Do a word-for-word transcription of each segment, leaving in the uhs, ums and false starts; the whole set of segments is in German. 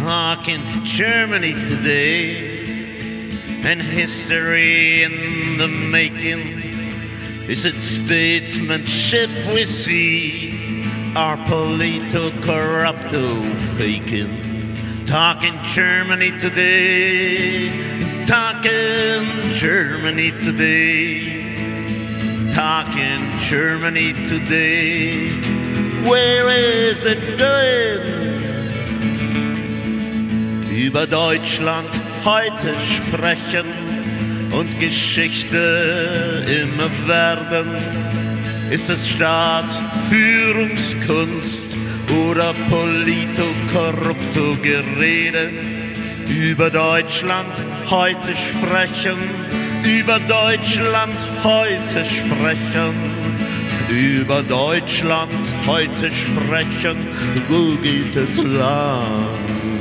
Talking Germany today, and history in the making. Is it statesmanship we see, or political corrupto faking? Talking Germany today, talking Germany today, talking Germany today. Where is it going? Über Deutschland heute sprechen und Geschichte immer werden. Ist es Staatsführungskunst oder Polito-Korrupto-Gerede? Über Deutschland heute sprechen, über Deutschland heute sprechen, über Deutschland heute sprechen, wo geht es lang?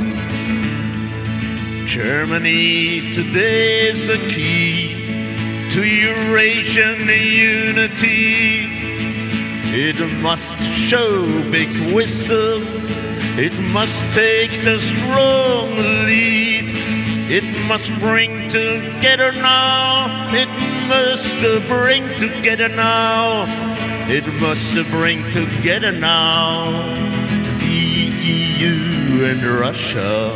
Germany today is the key to Eurasian unity. It must show big wisdom. It must take the strong lead. It must bring together now. It must bring together now. It must bring together now the E U and Russia.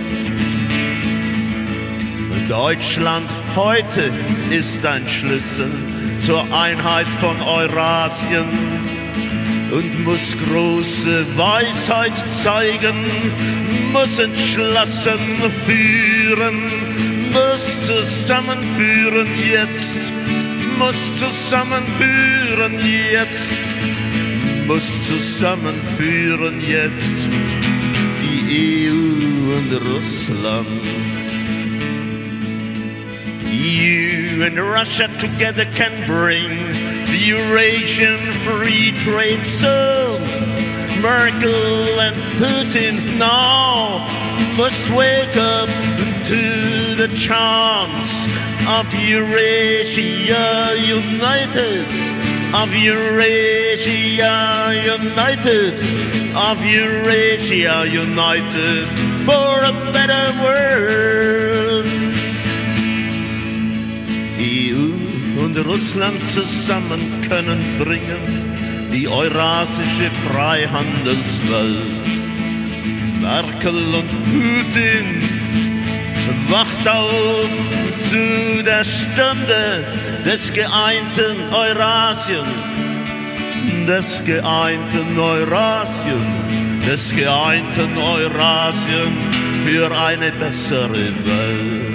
Deutschland heute ist ein Schlüssel zur Einheit von Eurasien und muss große Weisheit zeigen, muss entschlossen führen, muss zusammenführen jetzt, muss zusammenführen jetzt, muss zusammenführen jetzt die E U und Russland. E U and Russia together can bring the Eurasian free trade zone. Merkel and Putin now must wake up to the chance of Eurasia united, of Eurasia united, of Eurasia united for a better world. E U und Russland zusammen können bringen die eurasische Freihandelswelt. Merkel und Putin, wacht auf zu der Stunde des geeinten Eurasien, des geeinten Eurasien, des geeinten Eurasien für eine bessere Welt.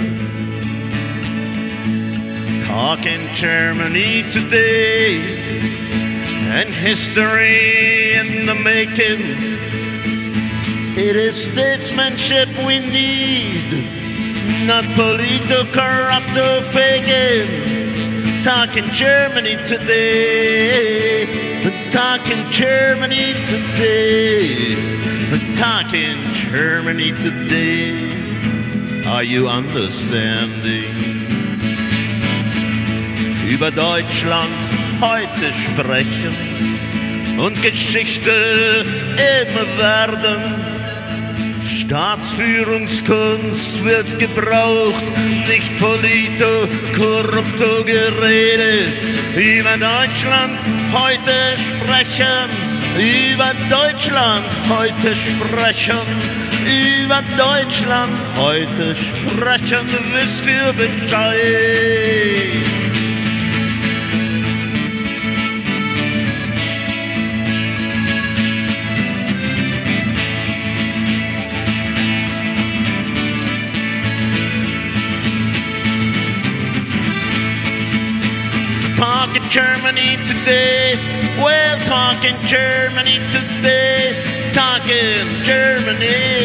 Talking Germany today, and history in the making. It is statesmanship we need, not polito-corrupto faking. Talking Germany today, talking Germany today, talking Germany today. Are you understanding? Über Deutschland heute sprechen und Geschichte immer werden. Staatsführungskunst wird gebraucht, nicht Polito-Korrupto-Gerede. Über Deutschland heute sprechen, über Deutschland heute sprechen, über Deutschland heute sprechen, wisst ihr Bescheid. Talking Germany today, we're talking Germany today, talking Germany.